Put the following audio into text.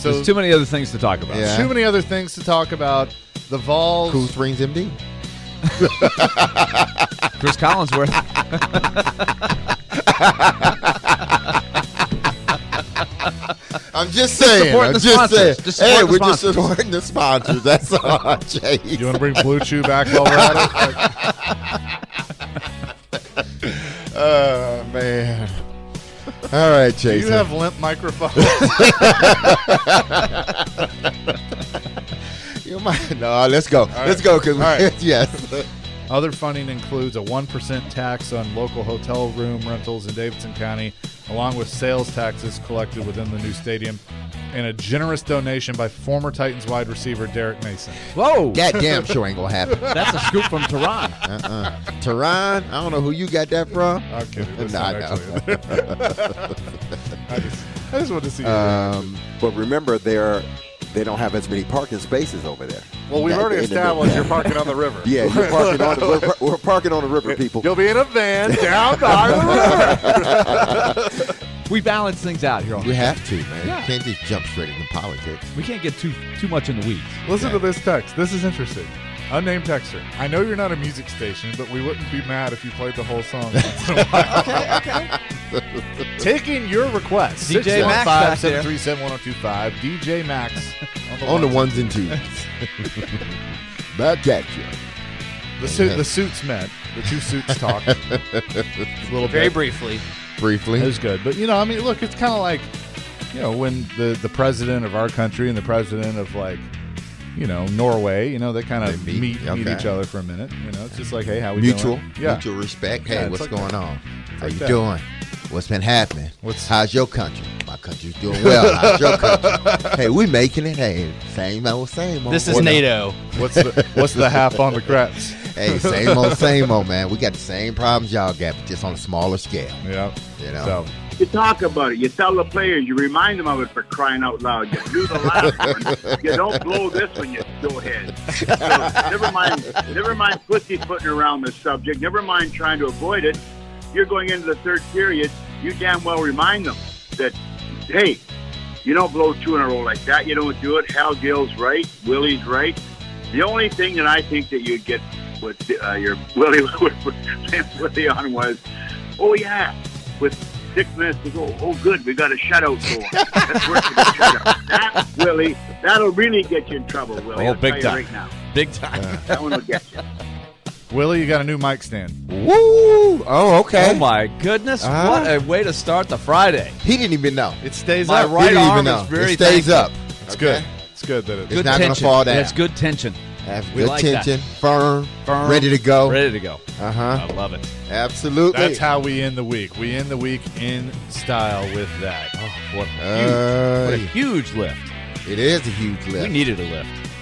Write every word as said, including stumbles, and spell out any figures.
So there's too many other things to talk about. Yeah. Too many other things to talk about. The Vols. Cool Springs M D. Chris Collinsworth. I'm just saying. supporting I'm the just sponsors. saying. Just hey, support the we're just sponsors. supporting the sponsors. That's all, Jay. You want to bring Blue Chew back while we're at it? Oh, man. All right, Do Jason. you have limp microphones? You might, no, let's go. right. Let's go. Cause All right. yes. Other funding includes a one percent tax on local hotel room rentals in Davidson County, along with sales taxes collected within the new stadium, and a generous donation by former Titans wide receiver Derek Mason. Whoa. That damn sure ain't going to happen. That's a scoop from Tehran. Uh-uh. Tehran, I don't know who you got that from. I'm kidding. That's Nah, not no. actually in there. I just, I just want to see you. Um, But remember, they're they don't have as many parking spaces over there. Well, we've At already the end of the- established you're parking on the river. Yeah, you're parking on the we're, we're parking on the river, people. You'll be in a van down by the river. We balance things out here. On we have to, man. Yeah. You can't just jump straight into politics. We can't get too too much in the weeds. Listen okay. to this text. This is interesting. Unnamed texter. I know you're not a music station, but we wouldn't be mad if you played the whole song. once in a while. Okay, okay. Taking your request. D J Max back there. seven three seven, one oh two five. D J Max on the, On the ones. ones and twos. Back at you. The, suit, the suits met. The two suits talked. A little Very bit. briefly. Briefly. It was good. But, you know, I mean, look, it's kind of like, you know, when the, the president of our country and the president of, like, you know, Norway, you know, they kind of They meet meet, meet, okay. each other for a minute. You know, it's just like, hey, how we Mutual. doing? Yeah. Mutual respect. Hey, Yeah, it's what's like going that. on? How like you that. doing? What's been happening? What's- How's your country? My country's doing well. How's your country? Hey, we making it. Hey, same old, same old. This is What- NATO. What's the what's the half on the crepes? Hey, same old, same old, man. We got the same problems y'all got, but just on a smaller scale. Yeah. You know. So, You talk about it. You tell the players. You remind them of it for crying out loud. You do the last one. You don't blow this one. You go ahead. So never mind. Never mind pussyfooting around the subject. Never mind trying to avoid it. You're going into the third period. You damn well remind them that, hey, you don't blow two in a row like that. You don't do it. Hal Gill's right. Willie's right. The only thing that I think that you get with uh, your Willie with Willie on was, oh yeah, with six minutes to go. Oh, good, we got a shutout going. Let's work for the shutout. That, Willie, that'll really get you in trouble, Willie. Oh, I'll big tell you time. right now. Big time. That one will get you. Willie, you got a new mic stand. Woo! Oh, okay. Oh, my goodness. Uh-huh. What a way to start the Friday. He didn't even know. It stays My up. right he didn't arm even know. is very It stays thankful. up. It's Okay? good. It's good that it's It's not gonna tension. fall down. That's good tension. Have We good like that. tension, firm, Firm. ready to go. Ready to go. Uh huh. I love it. Absolutely. That's how we end the week. We end the week in style with that. Oh, what a huge, Uh, what a huge lift. it is a huge lift. We needed a lift.